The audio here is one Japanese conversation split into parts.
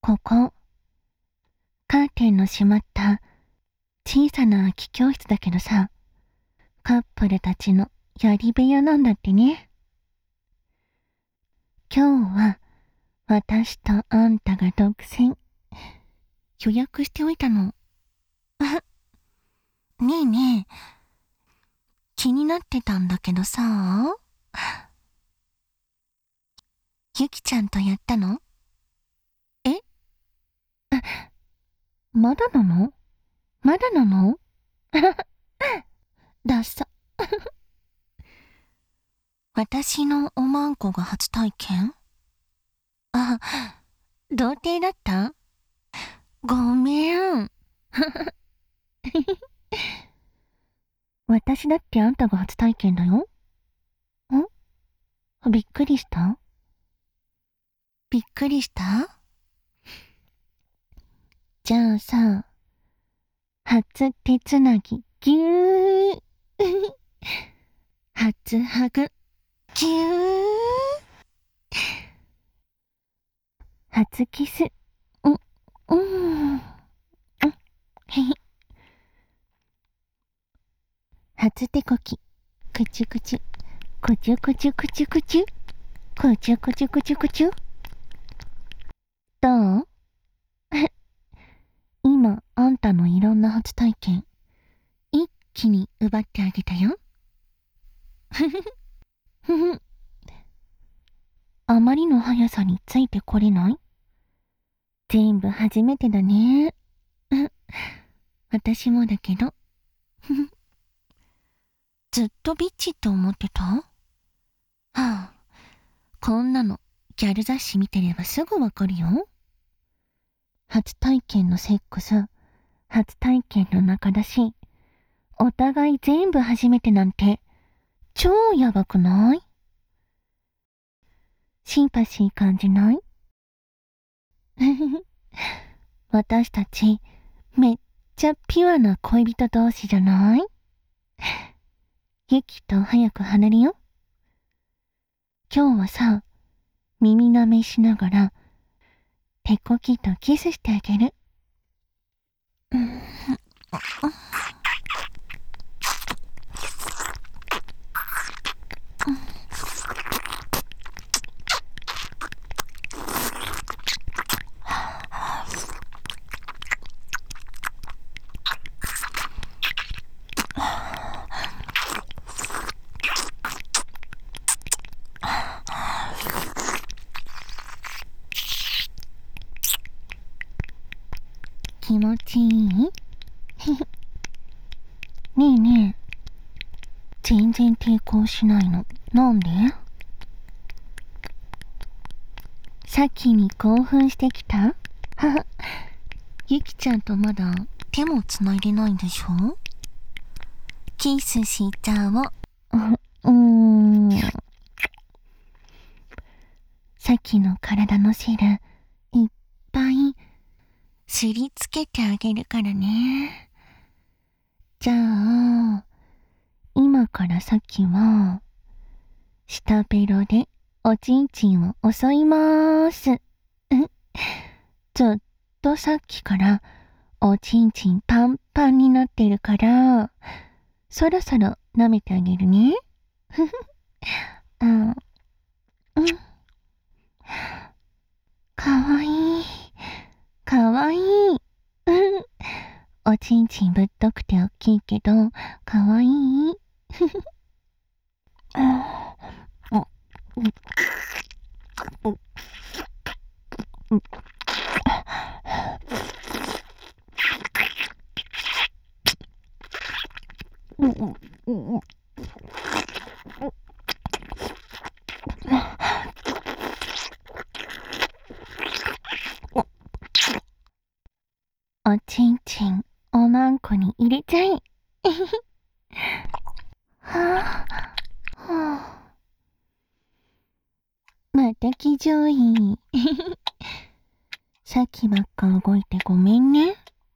ここ、カーテンの閉まった小さな空き教室だけどさ、カップルたちのやり部屋なんだってね。今日は私とあんたが独占。予約しておいたの。ねえねえ、気になってたんだけどさ、ゆきちゃんとやったの？え？まだなの？まだなの？だっさ。私のおまんこが初体験？あ、童貞だった？ごめん。私だってあんたが初体験だよ。びっくりした？びっくりした？じゃあさ、初手つなぎ、ぎゅー。初ハグ、ぎゅー。初キス、へへ。初手こき、くちゅくちゅ、くちゅくちゅくちゅくちゅ、くちゅくちゅくちゅくちゅ。どう？今、あんたのいろんな初体験、一気に奪ってあげたよ。ふふふふ。あまりの速さについてこれない？全部初めてだね。私もだけど。ずっとビッチって思ってた？はあ、こんなのギャル雑誌見てればすぐわかるよ。初体験のセックス、初体験の中だし、お互い全部初めてなんて超やばくない？シンパシー感じない？私たちめっちゃピュアな恋人同士じゃない？ユキと早く離れよ。今日はさ、耳舐めしながら手こきとキスしてあげる。気持ちいい？ねえねえ、全然抵抗しないの。なんで？さっきに興奮してきた？ゆきちゃんとまだ手もつないでないんでしょ？キスしちゃおう。さっきの体の汁、いっぱいすりつけてあげるからね。じゃあ、今からさっきは、下ベロでおちんちんを襲いまーす。ちょっとさっきからおちんちんパンパンになってるから、そろそろ舐めてあげるね。あ、かわいい。かわいい。おちんちんぶっとくておっきいけど、かわいい。おちんちん、おまんこに入れちゃい。はあ、また騎乗位。さっきばっか動いてごめんね。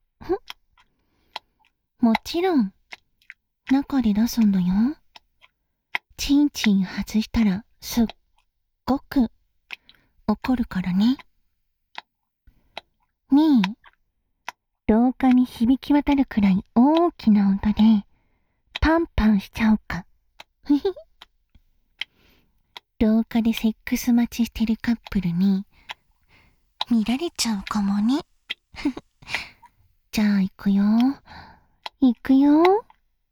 もちろん、中で出すんだよ。ちんちん外したらすっごく怒るからね。 に、廊下に響き渡るくらい大きな音で、パンパンしちゃおうか。廊下でセックス待ちしてるカップルに、見られちゃうかもね。じゃあ行くよ。行くよ。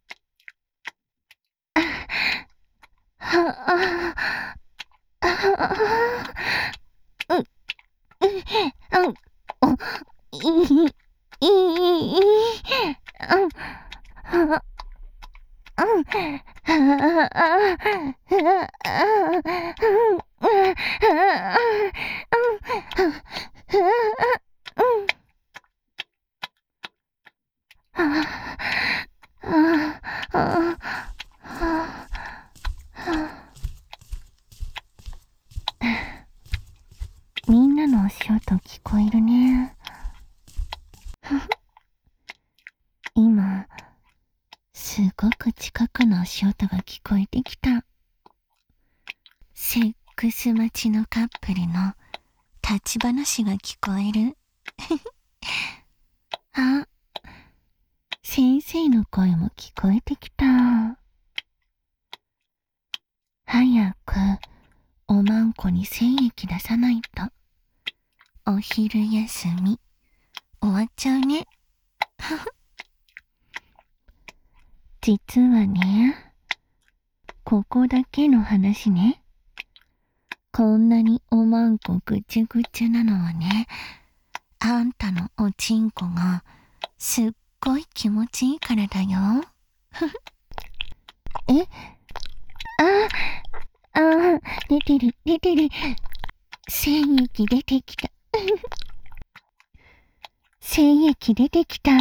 みんなの足音聞こえるね。今、すごく近くの足音が聞こえてきた。セックス待ちのカップルの立ち話が聞こえる。あ、先生の声も聞こえてきた。早くおまんこに精液出さないと。お昼休み終わっちゃうね。実はね、ここだけの話ね。こんなにおまんこぐちゅぐちゅなのはね、あんたのおちんこがすっごい気持ちいいからだよ。え？出てる。精液出てきた。精液出てきた。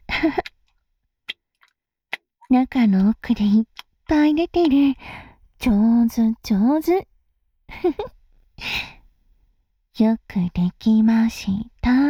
中の奥でいっぱい出てる。上手。よくできました。